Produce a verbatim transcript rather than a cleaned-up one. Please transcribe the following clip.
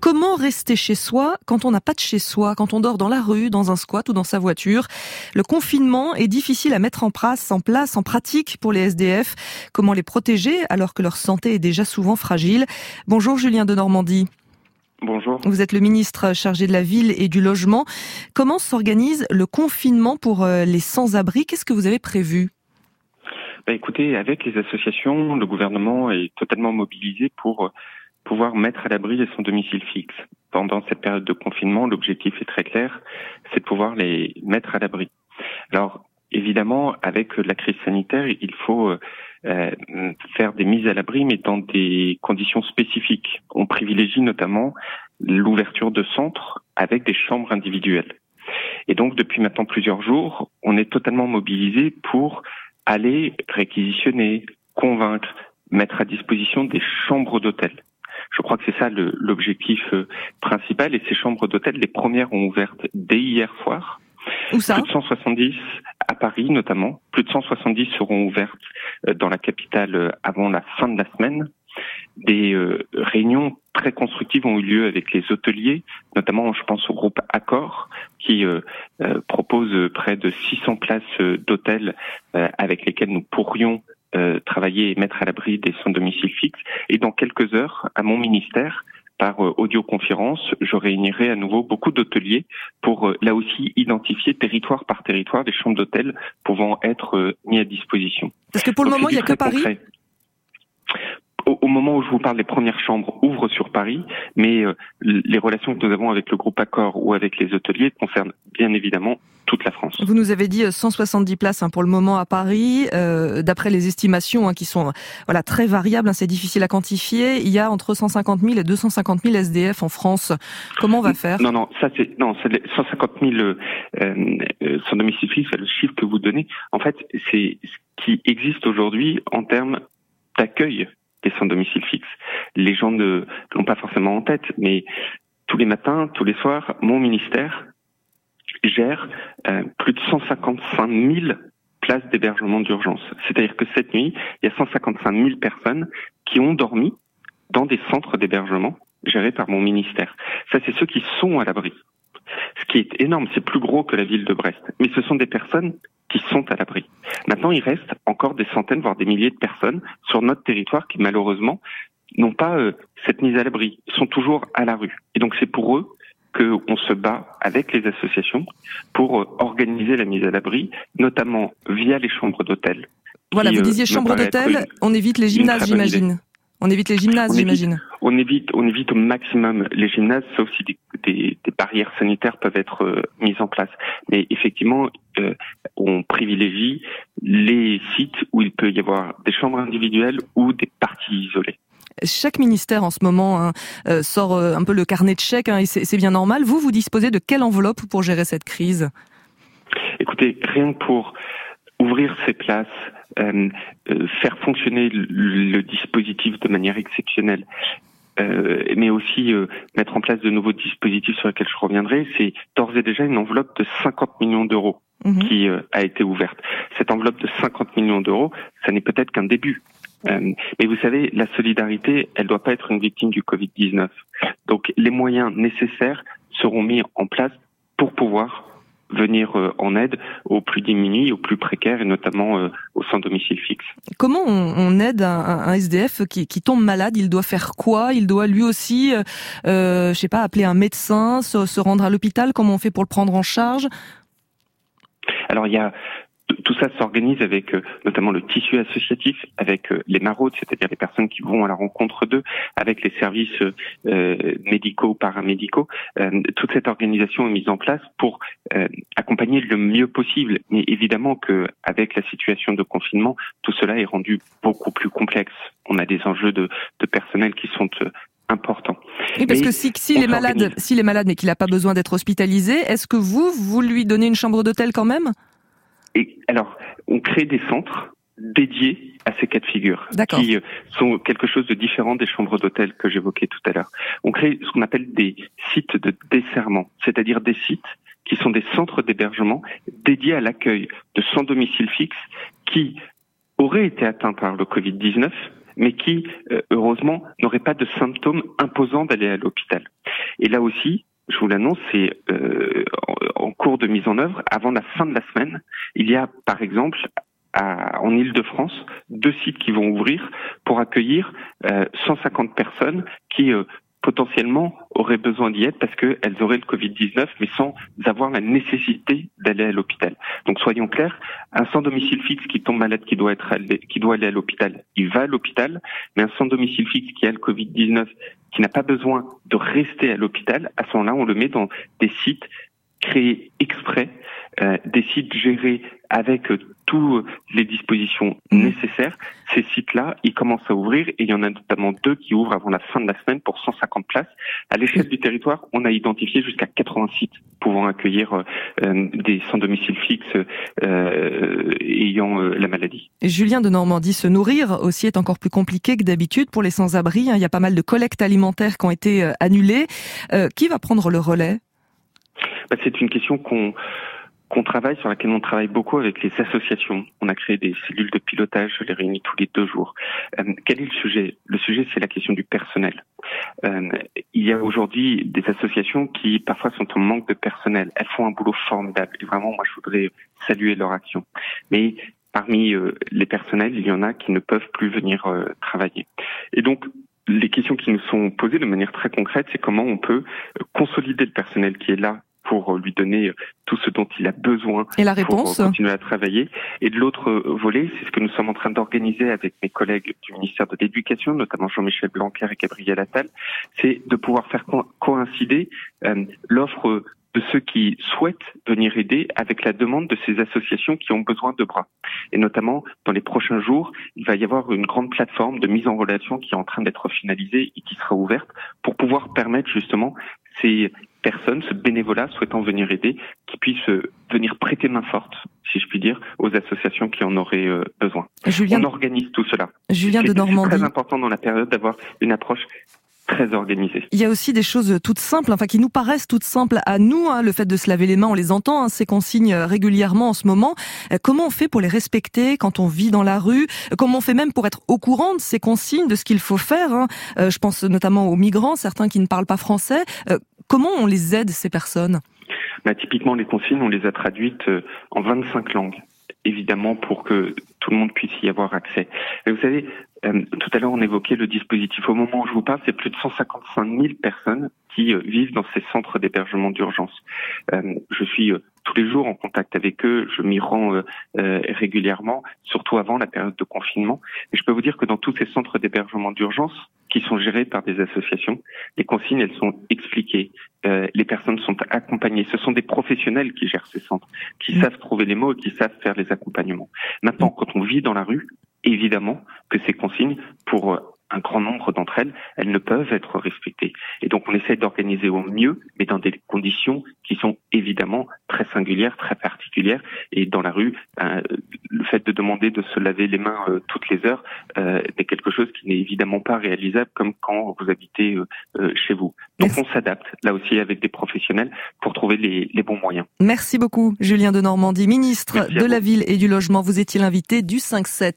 Comment rester chez soi quand on n'a pas de chez soi, quand on dort dans la rue, dans un squat ou dans sa voiture? Le confinement est difficile à mettre en place, en place, en pratique pour les S D F. Comment les protéger alors que leur santé est déjà souvent fragile? Bonjour Julien de Normandie. Bonjour. Vous êtes le ministre chargé de la ville et du logement. Comment s'organise le confinement pour les sans-abri? Qu'est-ce que vous avez prévu? Bah écoutez, avec les associations, le gouvernement est totalement mobilisé pour pouvoir mettre à l'abri les sans domicile fixe. Pendant cette période de confinement, l'objectif est très clair, c'est de pouvoir les mettre à l'abri. Alors, évidemment, avec la crise sanitaire, il faut euh, faire des mises à l'abri, mais dans des conditions spécifiques. On privilégie notamment l'ouverture de centres avec des chambres individuelles. Et donc, depuis maintenant plusieurs jours, on est totalement mobilisé pour aller réquisitionner, convaincre, mettre à disposition des chambres d'hôtel. Je crois que c'est ça le, l'objectif euh, principal. Et ces chambres d'hôtel, les premières ont ouvert dès hier soir. Où ça ? Plus de cent soixante-dix à Paris notamment. Plus de cent soixante-dix seront ouvertes euh, dans la capitale euh, avant la fin de la semaine. Des euh, réunions très constructives ont eu lieu avec les hôteliers, notamment je pense au groupe Accor qui euh, euh, propose près de six cents places euh, d'hôtel euh, avec lesquelles nous pourrions euh, travailler et mettre à l'abri des sans domicile fixe. Et dans quelques heures, à mon ministère, par euh, audioconférence, je réunirai à nouveau beaucoup d'hôteliers pour euh, là aussi identifier territoire par territoire des chambres d'hôtel pouvant être euh, mis à disposition. Parce que pour le Donc, moment, il n'y a que Paris. Concret. Au moment où je vous parle, les premières chambres ouvrent sur Paris, mais euh, les relations que nous avons avec le groupe Accor ou avec les hôteliers concernent bien évidemment toute la France. Vous nous avez dit cent soixante-dix places hein, pour le moment à Paris. Euh, d'après les estimations hein, qui sont voilà très variables, hein, c'est difficile à quantifier. Il y a entre cent cinquante mille et deux cent cinquante mille S D F en France. Comment on va faire ? Non, non, ça c'est non, c'est cent cinquante mille euh, euh, sans domicile fixe, c'est le chiffre que vous donnez. En fait, c'est ce qui existe aujourd'hui en termes d'accueil des sans domicile fixe. Les gens ne l'ont pas forcément en tête, mais tous les matins, tous les soirs, mon ministère gère euh, plus de cent cinquante-cinq mille places d'hébergement d'urgence. C'est-à-dire que cette nuit, il y a cent cinquante-cinq mille personnes qui ont dormi dans des centres d'hébergement gérés par mon ministère. Ça, c'est ceux qui sont à l'abri. Ce qui est énorme, c'est plus gros que la ville de Brest. Mais ce sont des personnes qui sont à l'abri. Maintenant, il reste encore des centaines, voire des milliers de personnes sur notre territoire qui, malheureusement, n'ont pas euh, cette mise à l'abri. Ils sont toujours à la rue. Et donc, c'est pour eux qu'on se bat avec les associations pour euh, organiser la mise à l'abri, notamment via les chambres d'hôtel. Voilà, qui, vous disiez euh, chambres d'hôtel, on évite les gymnases, j'imagine. On évite les gymnases, on j'imagine. Évite, on évite, on évite au maximum les gymnases, sauf si des, des, des barrières sanitaires peuvent être euh, mises en place. Mais effectivement, euh, on privilégie les sites où il peut y avoir des chambres individuelles ou des parties isolées. Chaque ministère en ce moment hein, euh, sort euh, un peu le carnet de chèques, hein, et c'est, c'est bien normal. Vous, vous disposez de quelle enveloppe pour gérer cette crise ? Écoutez, rien que pour ouvrir ces places, euh, euh, faire fonctionner le, le dispositif de manière exceptionnelle, euh, mais aussi euh, mettre en place de nouveaux dispositifs sur lesquels je reviendrai, c'est d'ores et déjà une enveloppe de cinquante millions d'euros mmh. qui euh, a été ouverte. Cette enveloppe de cinquante millions d'euros, ça n'est peut-être qu'un début. Euh, mais vous savez, la solidarité, elle doit pas être une victime du covid dix-neuf. Donc les moyens nécessaires seront mis en place pour pouvoir venir en aide aux plus démunis, aux plus précaires et notamment euh, aux sans domicile fixe. Comment on, on aide un, un S D F qui, qui tombe malade ? Il doit faire quoi ? Il doit lui aussi, euh, je sais pas, appeler un médecin, se, se rendre à l'hôpital ? Comment on fait pour le prendre en charge ? Alors il y a tout ça s'organise avec euh, notamment le tissu associatif, avec euh, les maraudes, c'est-à-dire les personnes qui vont à la rencontre d'eux, avec les services euh, médicaux, paramédicaux. Euh, toute cette organisation est mise en place pour euh, accompagner le mieux possible. Mais évidemment que avec la situation de confinement, tout cela est rendu beaucoup plus complexe. On a des enjeux de, de personnel qui sont euh, important. Oui, parce mais que si, si les malades, s'il est malade mais qu'il n'a pas besoin d'être hospitalisé, est-ce que vous, vous lui donnez une chambre d'hôtel quand même ? Et alors, on crée des centres dédiés à ces cas de figure, D'accord. qui sont quelque chose de différent des chambres d'hôtel que j'évoquais tout à l'heure. On crée ce qu'on appelle des sites de desserrement, c'est-à-dire des sites qui sont des centres d'hébergement dédiés à l'accueil de sans domicile fixe qui auraient été atteints par le covid dix-neuf, mais qui, heureusement, n'auraient pas de symptômes imposants d'aller à l'hôpital. Et là aussi, je vous l'annonce, c'est euh, en cours de mise en œuvre. Avant la fin de la semaine, il y a par exemple à, en Île-de-France deux sites qui vont ouvrir pour accueillir euh, cent cinquante personnes qui euh, potentiellement auraient besoin d'y être parce qu'elles auraient le covid dix-neuf, mais sans avoir la nécessité d'aller à l'hôpital. Donc soyons clairs, un sans domicile fixe qui tombe malade, qui doit être allé, qui doit aller à l'hôpital, il va à l'hôpital, mais un sans domicile fixe qui a le covid dix-neuf, qui n'a pas besoin de rester à l'hôpital, à ce moment-là, on le met dans des sites créés exprès, euh, des sites gérés avec euh, toutes les dispositions nécessaires. Ces sites-là, ils commencent à ouvrir et il y en a notamment deux qui ouvrent avant la fin de la semaine pour cent cinquante places. À l'échelle du territoire, on a identifié jusqu'à quatre-vingts sites pouvant accueillir euh, des sans domicile fixe euh, ayant euh, la maladie. Julien de Normandie, se nourrir aussi est encore plus compliqué que d'habitude pour les sans-abri. Il y a pas mal de collectes alimentaires qui ont été annulées. Euh, qui va prendre le relais ? Bah, c'est une question qu'on qu'on travaille, sur laquelle on travaille beaucoup avec les associations. On a créé des cellules de pilotage, je les réunis tous les deux jours. Euh, quel est le sujet ? Le sujet, c'est la question du personnel. Euh, il y a aujourd'hui des associations qui parfois sont en manque de personnel. Elles font un boulot formidable et vraiment, moi, je voudrais saluer leur action. Mais parmi euh, les personnels, il y en a qui ne peuvent plus venir euh, travailler. Et donc, les questions qui nous sont posées de manière très concrète, c'est comment on peut consolider le personnel qui est là pour lui donner tout ce dont il a besoin et la réponse pour continuer à travailler. Et de l'autre volet, c'est ce que nous sommes en train d'organiser avec mes collègues du ministère de l'Éducation, notamment Jean-Michel Blanquer et Gabriel Attal, c'est de pouvoir faire co- coïncider euh, l'offre de ceux qui souhaitent venir aider avec la demande de ces associations qui ont besoin de bras. Et notamment, dans les prochains jours, il va y avoir une grande plateforme de mise en relation qui est en train d'être finalisée et qui sera ouverte pour pouvoir permettre justement ces personnes, ce bénévolat souhaitant venir aider, qui puissent venir prêter main forte, si je puis dire, aux associations qui en auraient euh, besoin. Julien... On organise tout cela. Julien c'est, de Normandie. C'est très important dans la période d'avoir une approche très organisée. Il y a aussi des choses toutes simples, enfin qui nous paraissent toutes simples à nous. Hein, le fait de se laver les mains, on les entend, hein, ces consignes régulièrement en ce moment. Euh, comment on fait pour les respecter quand on vit dans la rue ? Comment on fait même pour être au courant de ces consignes, de ce qu'il faut faire hein ? euh, Je pense notamment aux migrants, certains qui ne parlent pas français. Euh, comment on les aide, ces personnes ? Bah, typiquement, les consignes, on les a traduites en vingt-cinq langues, évidemment, pour que tout le monde puisse y avoir accès. Et vous savez, euh, tout à l'heure, on évoquait le dispositif. Au moment où je vous parle, c'est plus de cent cinquante-cinq mille personnes qui euh, vivent dans ces centres d'hébergement d'urgence. Euh, je suis euh, tous les jours en contact avec eux, je m'y rends euh, euh, régulièrement, surtout avant la période de confinement. Et je peux vous dire que dans tous ces centres d'hébergement d'urgence, qui sont gérés par des associations, les consignes, elles sont expliquées. Euh, les personnes sont accompagnées. Ce sont des professionnels qui gèrent ces centres, qui mmh. savent trouver les mots et qui savent faire les accompagnements. Maintenant, quand on vit dans la rue, évidemment que ces consignes, pour euh, un grand nombre d'entre elles, elles ne peuvent être respectées. Et donc, on essaie d'organiser au mieux, mais dans des conditions qui sont évidemment très singulières, très particulières. Et dans la rue, euh, le fait de demander de se laver les mains euh, toutes les heures euh, est quelque chose qui n'est évidemment pas réalisable comme quand vous habitez euh, euh, chez vous. Donc, Merci. On s'adapte, là aussi, avec des professionnels pour trouver les, les bons moyens. Merci beaucoup, Julien de Normandie, ministre Merci de la Ville et du Logement. Vous étiez l'invité du cinq sept.